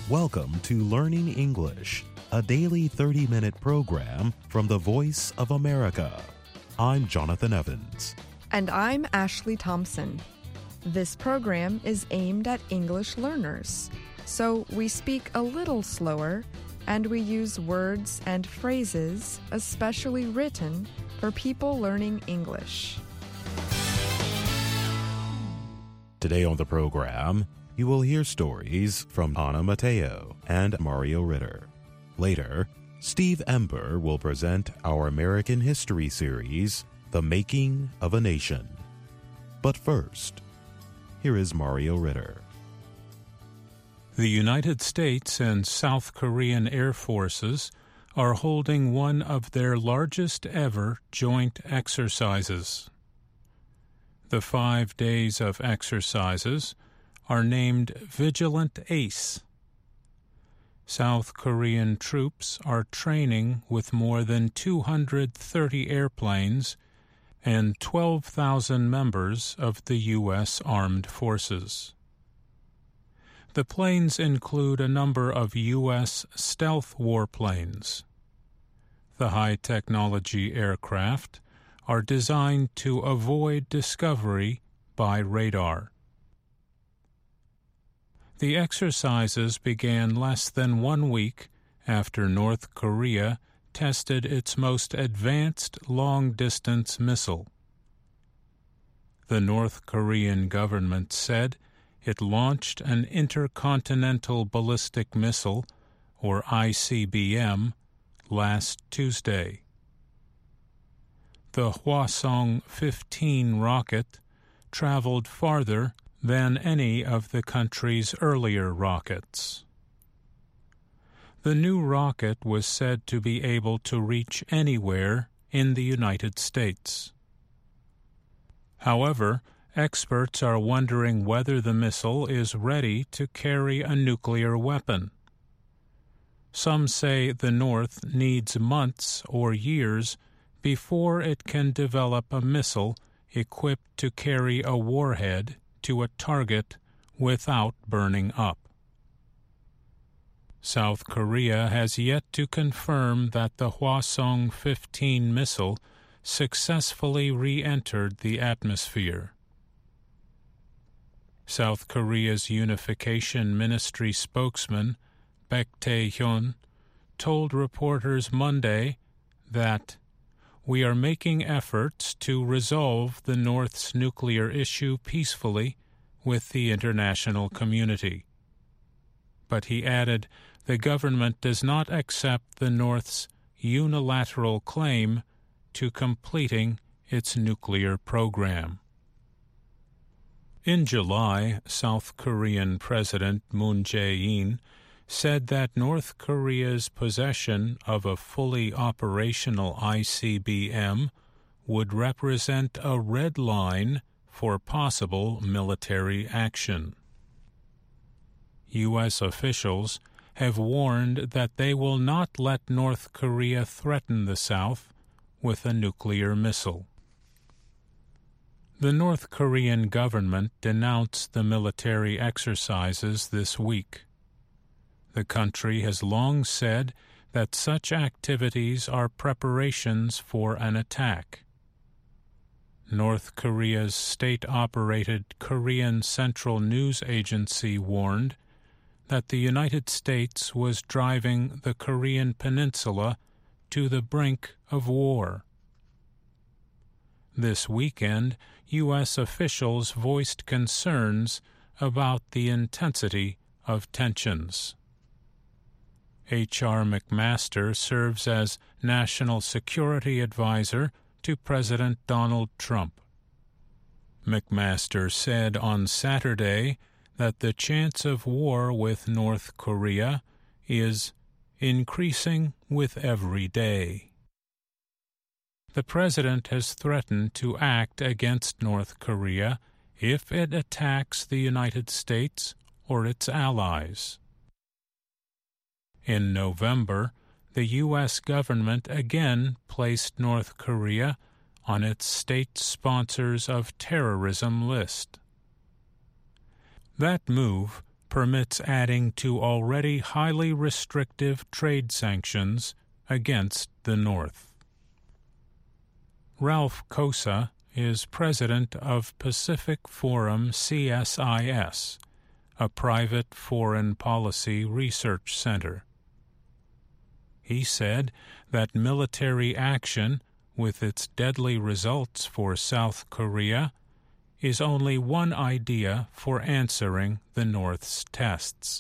Welcome to Learning English, a daily 30-minute program from the Voice of America. I'm Jonathan Evans. And I'm Ashley Thompson. This program is aimed at English learners, so we speak a little slower and we use words and phrases especially written for people learning English. Today on the program, you will hear stories from Anna Mateo and Mario Ritter. Later, Steve Ember will present our American history series, The Making of a Nation. But first, here is Mario Ritter. The United States and South Korean Air Forces are holding one of their largest ever joint exercises. The 5 days of exercises are named Vigilant Ace. South Korean troops are training with more than 230 airplanes and 12,000 members of the U.S. Armed Forces. The planes include a number of U.S. stealth warplanes. The high-technology aircraft are designed to avoid discovery by radar. The exercises began less than 1 week after North Korea tested its most advanced long-distance missile. The North Korean government said it launched an intercontinental ballistic missile, or ICBM, last Tuesday. The Hwasong-15 rocket traveled farther than any of the country's earlier rockets. The new rocket was said to be able to reach anywhere in the United States. However, experts are wondering whether the missile is ready to carry a nuclear weapon. Some say the North needs months or years before it can develop a missile equipped to carry a warhead to a target without burning up. South Korea has yet to confirm that the Hwasong-15 missile successfully re-entered the atmosphere. South Korea's Unification Ministry spokesman, Baek Tae-hyun, told reporters Monday that we are making efforts to resolve the North's nuclear issue peacefully with the international community. But he added the government does not accept the North's unilateral claim to completing its nuclear program. In July, South Korean President Moon Jae-in said that North Korea's possession of a fully operational ICBM would represent a red line for possible military action. U.S. officials have warned that they will not let North Korea threaten the South with a nuclear missile. The North Korean government denounced the military exercises this week. The country has long said that such activities are preparations for an attack. North Korea's state-operated Korean Central News Agency warned that the United States was driving the Korean peninsula to the brink of war. This weekend, U.S. officials voiced concerns about the intensity of tensions. H.R. McMaster serves as National Security Advisor to President Donald Trump. McMaster said on Saturday that the chance of war with North Korea is increasing with every day. The president has threatened to act against North Korea if it attacks the United States or its allies. In November, the U.S. government again placed North Korea on its state sponsors of terrorism list. That move permits adding to already highly restrictive trade sanctions against the North. Ralph Kosa is president of Pacific Forum CSIS, a private foreign policy research center. He said that military action, with its deadly results for South Korea, is only one idea for answering the North's tests.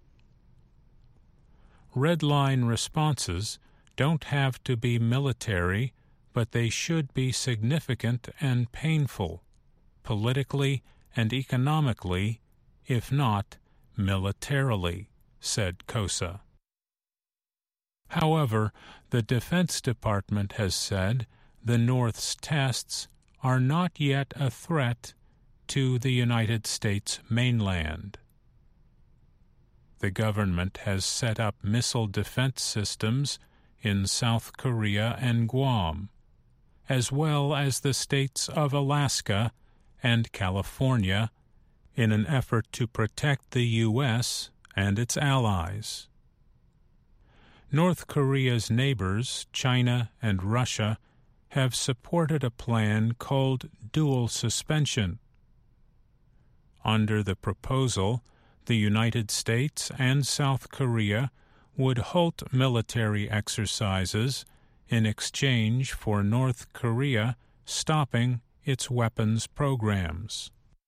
Red line responses don't have to be military, but they should be significant and painful, politically and economically, if not militarily, said Kosa. However, the Defense Department has said the North's tests are not yet a threat to the United States mainland. The government has set up missile defense systems in South Korea and Guam, as well as the states of Alaska and California, in an effort to protect the U.S. and its allies. North Korea's neighbors, China and Russia, have supported a plan called dual suspension. Under the proposal, the United States and South Korea would halt military exercises in exchange for North Korea stopping its weapons programs.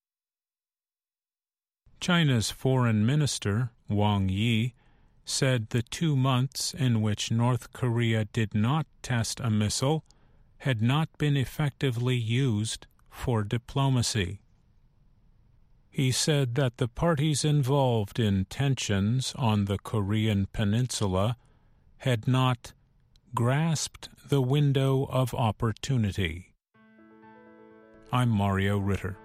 China's Foreign Minister, Wang Yi, said the 2 months in which North Korea did not test a missile had not been effectively used for diplomacy. He said that the parties involved in tensions on the Korean peninsula had not grasped the window of opportunity. I'm Mario Ritter.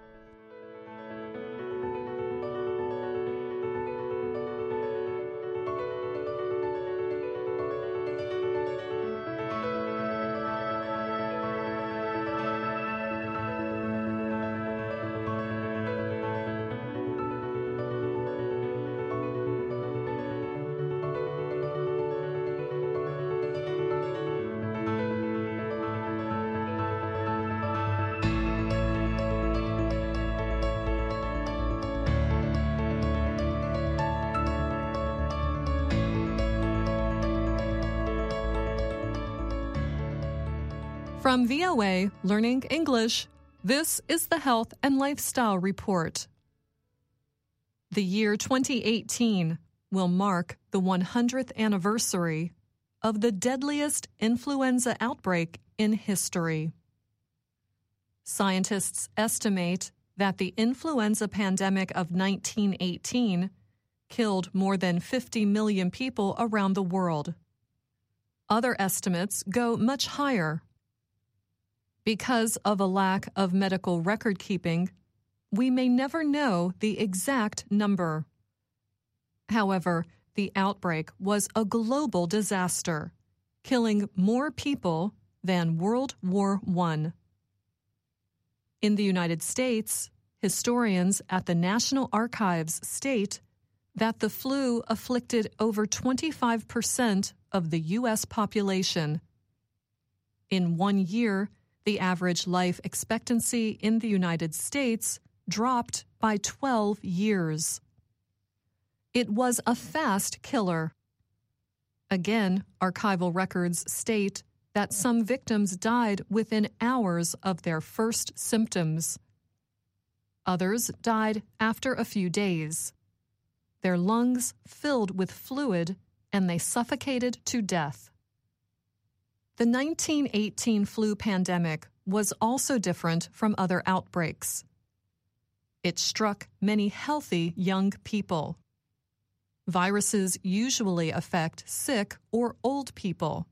From VOA Learning English, this is the Health and Lifestyle Report. The year 2018 will mark the 100th anniversary of the deadliest influenza outbreak in history. Scientists estimate that the influenza pandemic of 1918 killed more than 50 million people around the world. Other estimates go much higher. Because of a lack of medical record keeping, we may never know the exact number. However, the outbreak was a global disaster, killing more people than World War I. In the United States, historians at the National Archives state that the flu afflicted over 25% of the U.S. population. In 1 year, the average life expectancy in the United States dropped by 12 years. It was a fast killer. Again, archival records state that some victims died within hours of their first symptoms. Others died after a few days. Their lungs filled with fluid, and they suffocated to death. The 1918 flu pandemic was also different from other outbreaks. It struck many healthy young people. Viruses usually affect sick or old people.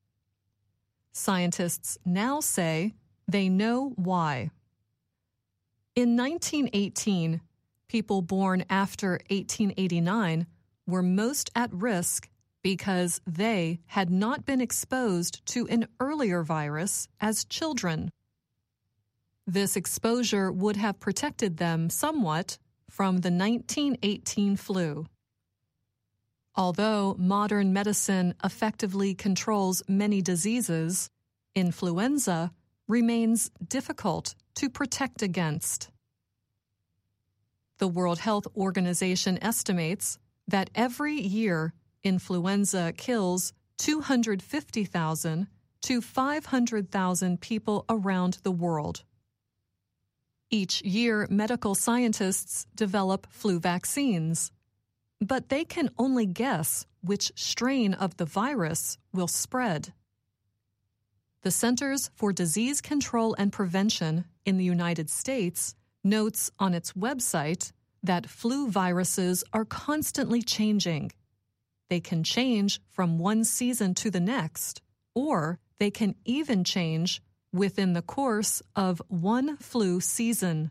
Scientists now say they know why. In 1918, people born after 1889 were most at risk because they had not been exposed to an earlier virus as children. This exposure would have protected them somewhat from the 1918 flu. Although modern medicine effectively controls many diseases, influenza remains difficult to protect against. The World Health Organization estimates that every year influenza kills 250,000 to 500,000 people around the world. Each year, medical scientists develop flu vaccines, but they can only guess which strain of the virus will spread. The Centers for Disease Control and Prevention in the United States notes on its website that flu viruses are constantly changing. They can change from one season to the next, or they can even change within the course of one flu season.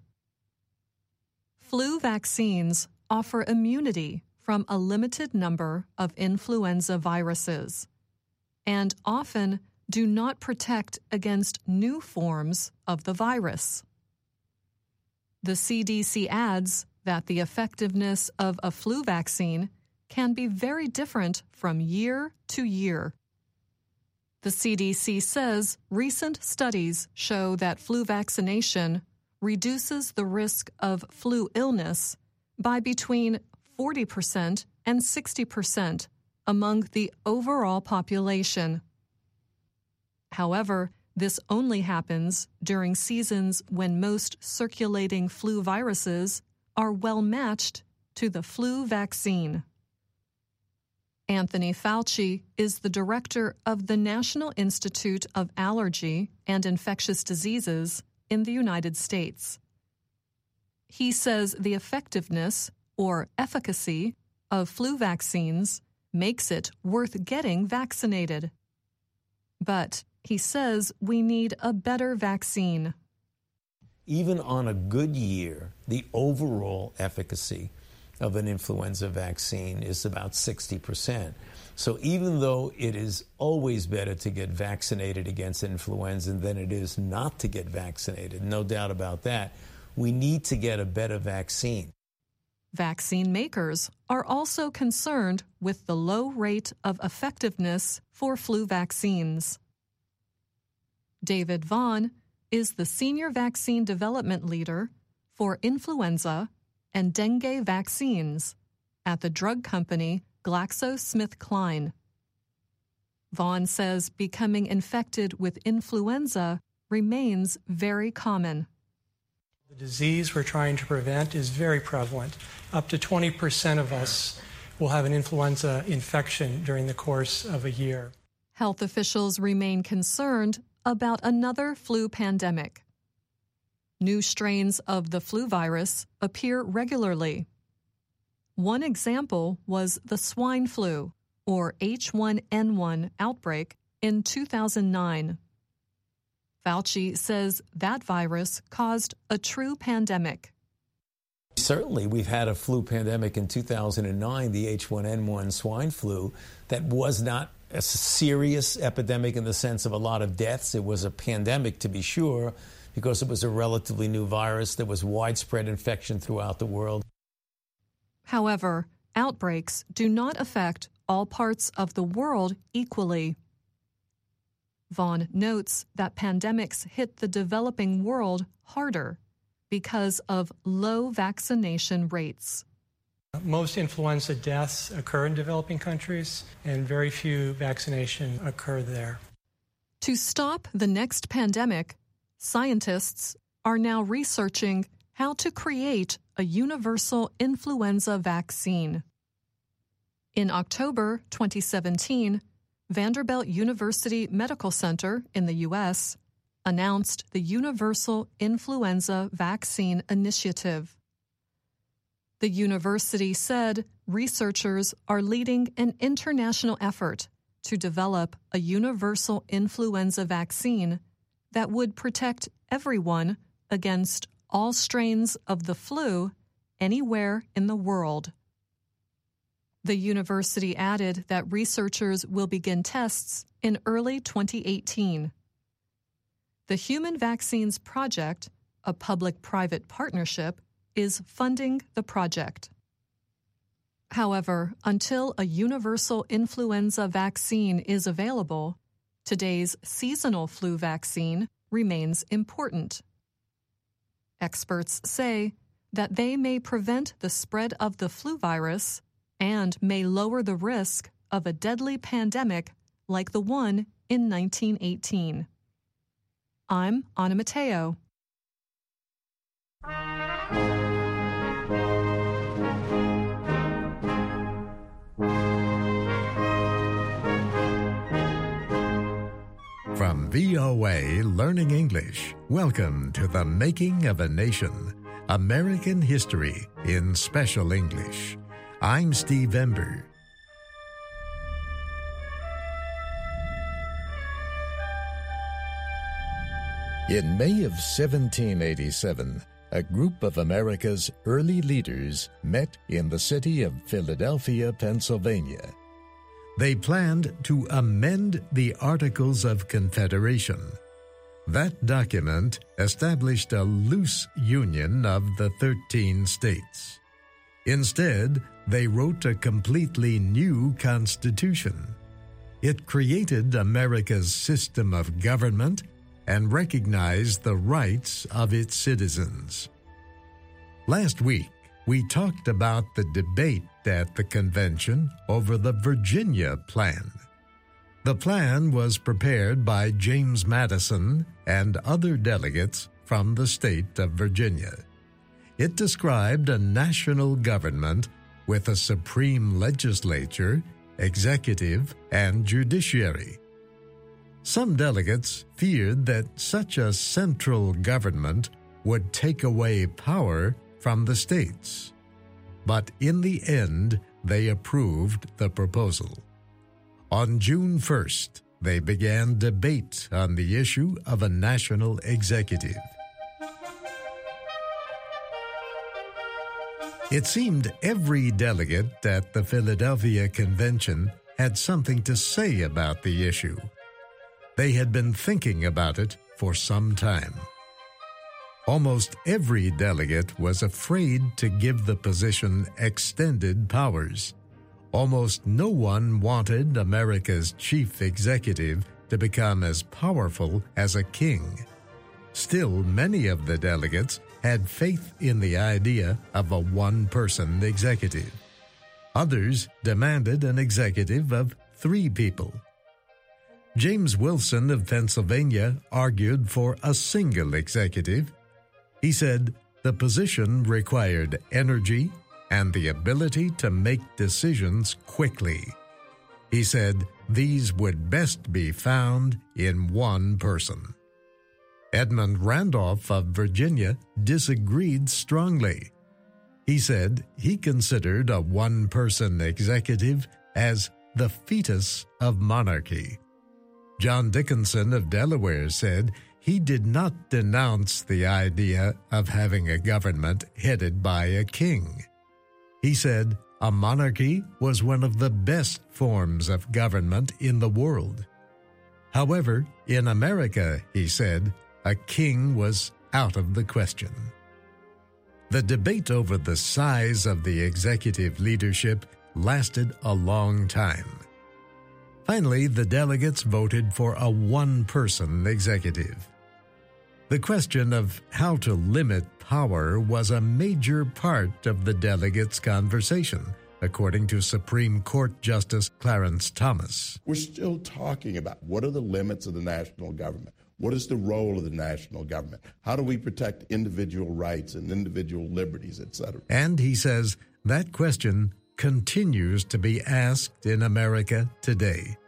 Flu vaccines offer immunity from a limited number of influenza viruses, and often do not protect against new forms of the virus. The CDC adds that the effectiveness of a flu vaccine can be very different from year to year. The CDC says recent studies show that flu vaccination reduces the risk of flu illness by between 40% and 60% among the overall population. However, this only happens during seasons when most circulating flu viruses are well matched to the flu vaccine. Anthony Fauci is the director of the National Institute of Allergy and Infectious Diseases in the United States. He says the effectiveness or efficacy of flu vaccines makes it worth getting vaccinated. But he says we need a better vaccine. Even on a good year, the overall efficacy of an influenza vaccine is about 60%. So even though it is always better to get vaccinated against influenza than it is not to get vaccinated, no doubt about that, we need to get a better vaccine. Vaccine makers are also concerned with the low rate of effectiveness for flu vaccines. David Vaughan is the Senior Vaccine Development Leader for influenza and dengue vaccines at the drug company GlaxoSmithKline. Vaughan says becoming infected with influenza remains very common. The disease we're trying to prevent is very prevalent. Up to 20% of us will have an influenza infection during the course of a year. Health officials remain concerned about another flu pandemic. New strains of the flu virus appear regularly. One example was the swine flu, or H1N1 outbreak in 2009. Fauci says that virus caused a true pandemic. Certainly, we've had a flu pandemic in 2009, the H1N1 swine flu, that was not a serious epidemic in the sense of a lot of deaths. It was a pandemic, to be sure, because it was a relatively new virus. There was widespread infection throughout the world. However, outbreaks do not affect all parts of the world equally. Vaughan notes that pandemics hit the developing world harder because of low vaccination rates. Most influenza deaths occur in developing countries, and very few vaccinations occur there. To stop the next pandemic, scientists are now researching how to create a universal influenza vaccine. In October 2017, Vanderbilt University Medical Center in the U.S. announced the Universal Influenza Vaccine Initiative. The university said researchers are leading an international effort to develop a universal influenza vaccine that would protect everyone against all strains of the flu anywhere in the world. The university added that researchers will begin tests in early 2018. The Human Vaccines Project, a public-private partnership, is funding the project. However, until a universal influenza vaccine is available, today's seasonal flu vaccine remains important. Experts say that they may prevent the spread of the flu virus and may lower the risk of a deadly pandemic like the one in 1918. I'm Anna Matteo. From VOA Learning English, welcome to The Making of a Nation, American History in Special English. I'm Steve Ember. In May of 1787, a group of America's early leaders met in the city of Philadelphia, Pennsylvania. They planned to amend the Articles of Confederation. That document established a loose union of the 13 states. Instead, they wrote a completely new constitution. It created America's system of government and recognized the rights of its citizens. Last week, we talked about the debate at the convention over the Virginia Plan. The plan was prepared by James Madison and other delegates from the state of Virginia. It described a national government with a supreme legislature, executive, and judiciary. Some delegates feared that such a central government would take away power from the states. But in the end, they approved the proposal. On June 1st, they began debate on the issue of a national executive. It seemed every delegate at the Philadelphia Convention had something to say about the issue. They had been thinking about it for some time. Almost every delegate was afraid to give the position extended powers. Almost no one wanted America's chief executive to become as powerful as a king. Still, many of the delegates had faith in the idea of a one-person executive. Others demanded an executive of 3 people. James Wilson of Pennsylvania argued for a single executive. He said the position required energy and the ability to make decisions quickly. He said these would best be found in one person. Edmund Randolph of Virginia disagreed strongly. He said he considered a one-person executive as the fetus of monarchy. John Dickinson of Delaware said he did not denounce the idea of having a government headed by a king. He said a monarchy was one of the best forms of government in the world. However, in America, he said, a king was out of the question. The debate over the size of the executive leadership lasted a long time. Finally, the delegates voted for a one-person executive. The question of how to limit power was a major part of the delegates' conversation, according to Supreme Court Justice Clarence Thomas. We're still talking about what are the limits of the national government? What is the role of the national government? How do we protect individual rights and individual liberties, etc.? And he says that question continues to be asked in America today.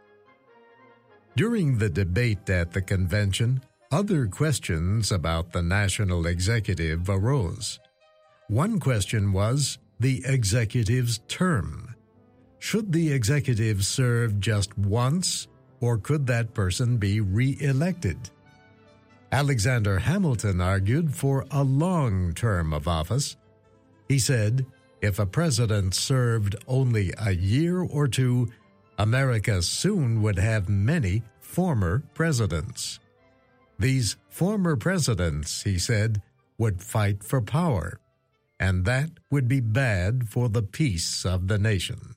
During the debate at the convention, other questions about the national executive arose. One question was the executive's term. Should the executive serve just once, or could that person be re-elected? Alexander Hamilton argued for a long term of office. He said, if a president served only a year or two, America soon would have many former presidents. These former presidents, he said, would fight for power. and that would be bad for the peace of the nation.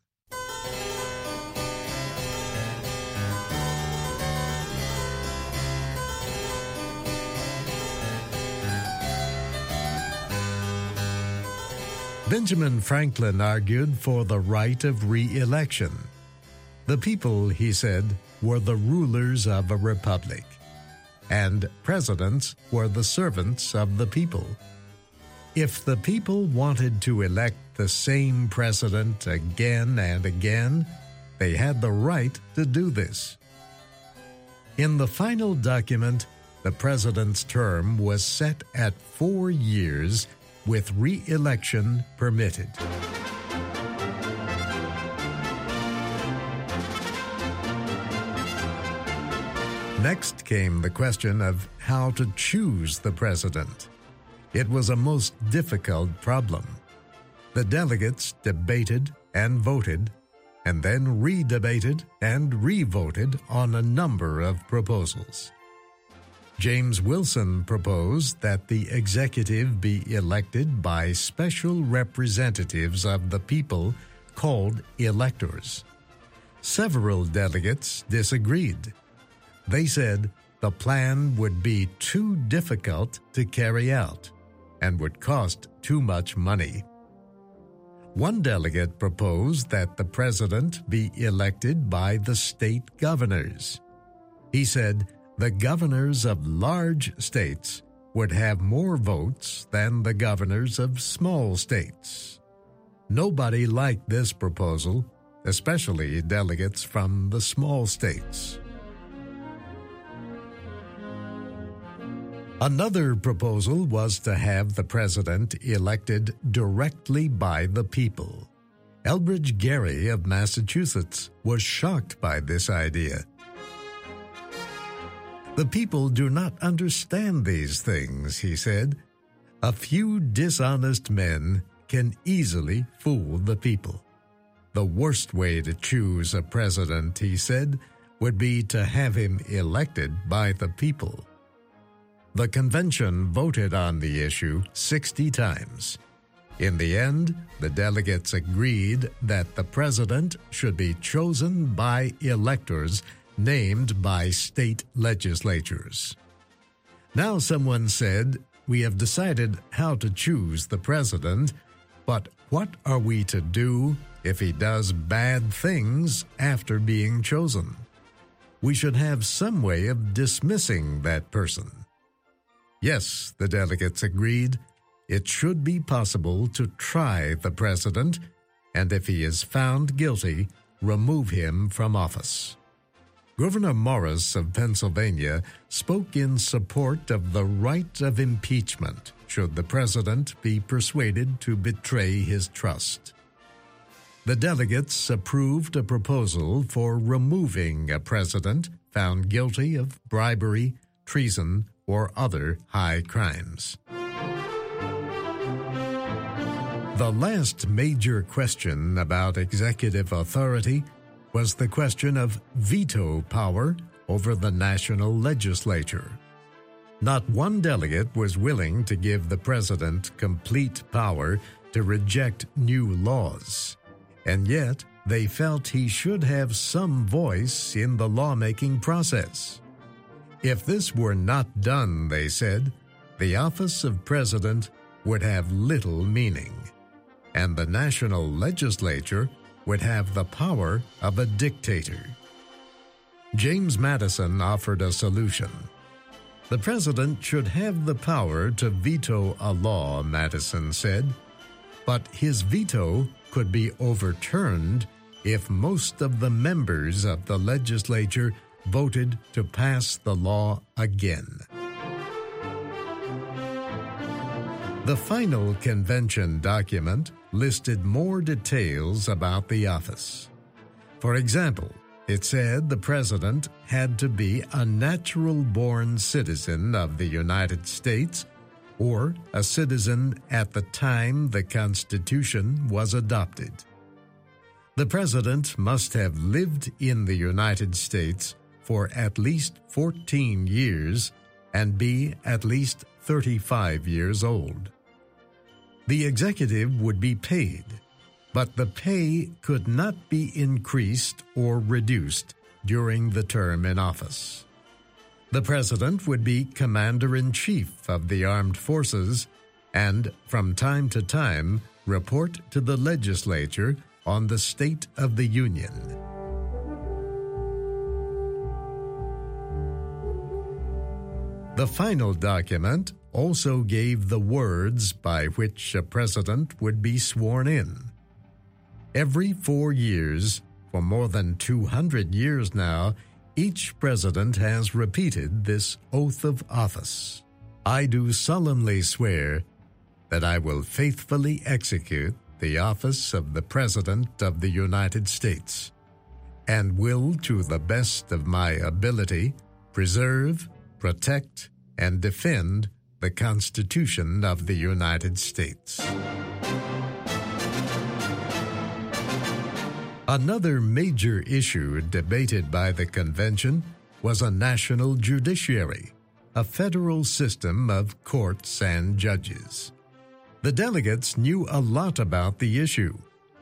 Benjamin Franklin argued for the right of re-election. The people, he said, were the rulers of a republic, and presidents were the servants of the people. If the people wanted to elect the same president again and again, they had the right to do this. In the final document, the president's term was set at 4 years, with re-election permitted. Next came the question of how to choose the president. It was a most difficult problem. The delegates debated and voted, and then re-debated and re-voted on a number of proposals. James Wilson proposed that the executive be elected by special representatives of the people called electors. Several delegates disagreed. They said the plan would be too difficult to carry out and would cost too much money. One delegate proposed that the president be elected by the state governors. He said the governors of large states would have more votes than the governors of small states. Nobody liked this proposal, especially delegates from the small states. Another proposal was to have the president elected directly by the people. Elbridge Gerry of Massachusetts was shocked by this idea. The people do not understand these things, he said. A few dishonest men can easily fool the people. The worst way to choose a president, he said, would be to have him elected by the people. The convention voted on the issue 60 times. In the end, the delegates agreed that the president should be chosen by electors named by state legislatures. Now someone said, "We have decided how to choose the president, but what are we to do if he does bad things after being chosen? We should have some way of dismissing that person." Yes, the delegates agreed, it should be possible to try the president, and if he is found guilty, remove him from office. Gouverneur Morris of Pennsylvania spoke in support of the right of impeachment should the president be persuaded to betray his trust. The delegates approved a proposal for removing a president found guilty of bribery, treason, or other high crimes. The last major question about executive authority was the question of veto power over the national legislature. Not one delegate was willing to give the president complete power to reject new laws, and yet they felt he should have some voice in the lawmaking process. If this were not done, they said, the office of president would have little meaning, and the national legislature would have the power of a dictator. James Madison offered a solution. The president should have the power to veto a law, Madison said, but his veto could be overturned if most of the members of the legislature voted to pass the law again. The final convention document listed more details about the office. For example, it said the president had to be a natural-born citizen of the United States or a citizen at the time the Constitution was adopted. The president must have lived in the United States for at least 14 years and be at least 35 years old. The executive would be paid, but the pay could not be increased or reduced during the term in office. The president would be commander-in-chief of the armed forces and, from time to time, report to the legislature on the State of the Union. The final document also gave the words by which a president would be sworn in. Every 4 years, for more than 200 years now, each president has repeated this oath of office. I do solemnly swear that I will faithfully execute the office of the President of the United States, and will, to the best of my ability, preserve, protect, and defend the Constitution of the United States. Another major issue debated by the convention was a national judiciary, a federal system of courts and judges. The delegates knew a lot about the issue.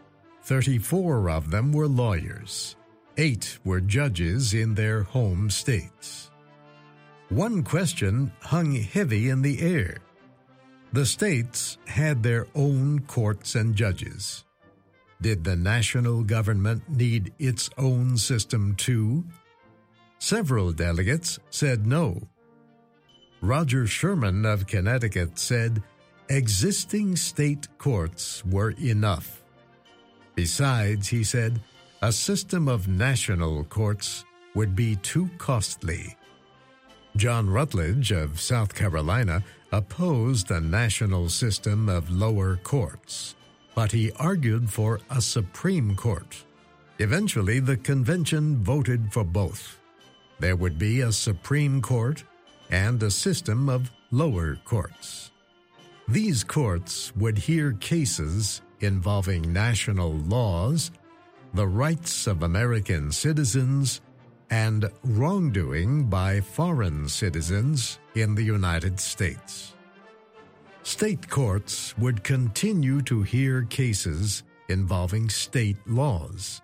34 of them were lawyers. 8 were judges in their home states. One question hung heavy in the air. The states had their own courts and judges. Did the national government need its own system too? Several delegates said no. Roger Sherman of Connecticut said existing state courts were enough. Besides, he said, a system of national courts would be too costly. John Rutledge of South Carolina opposed a national system of lower courts, but he argued for a Supreme Court. Eventually, the convention voted for both. There would be a Supreme Court and a system of lower courts. These courts would hear cases involving national laws, the rights of American citizens, and wrongdoing by foreign citizens in the United States. State courts would continue to hear cases involving state laws.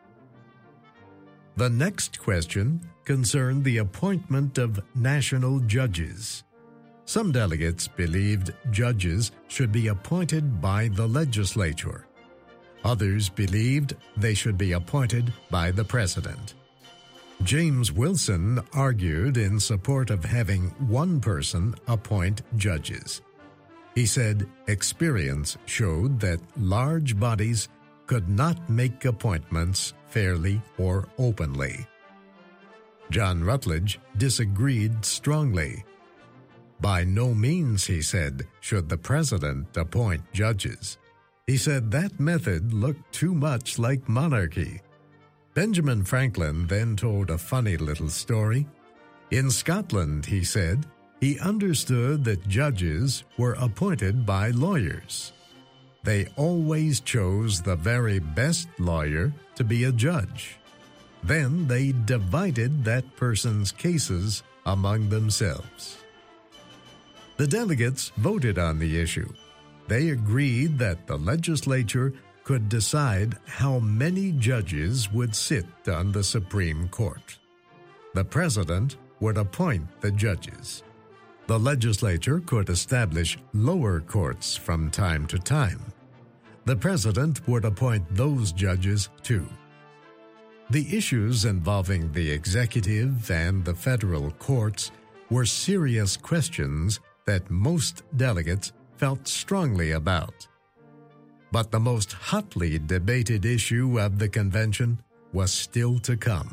The next question concerned the appointment of national judges. Some delegates believed judges should be appointed by the legislature. Others believed they should be appointed by the president. James Wilson argued in support of having one person appoint judges. He said experience showed that large bodies could not make appointments fairly or openly. John Rutledge disagreed strongly. By no means, he said, should the president appoint judges. He said that method looked too much like monarchy. Benjamin Franklin then told a funny little story. In Scotland, he said, he understood that judges were appointed by lawyers. They always chose the very best lawyer to be a judge. Then they divided that person's cases among themselves. The delegates voted on the issue. They agreed that the legislature could decide how many judges would sit on the Supreme Court. The president would appoint the judges. The legislature could establish lower courts from time to time. The president would appoint those judges too. The issues involving the executive and the federal courts were serious questions that most delegates felt strongly about. But the most hotly debated issue of the convention was still to come.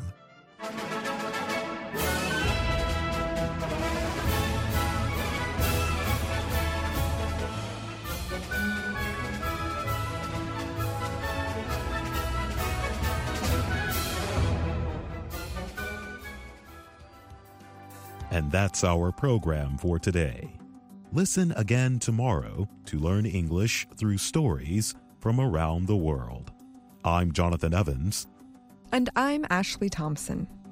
And that's our program for today. Listen again tomorrow to learn English through stories from around the world. I'm Jonathan Evans. And I'm Ashley Thompson.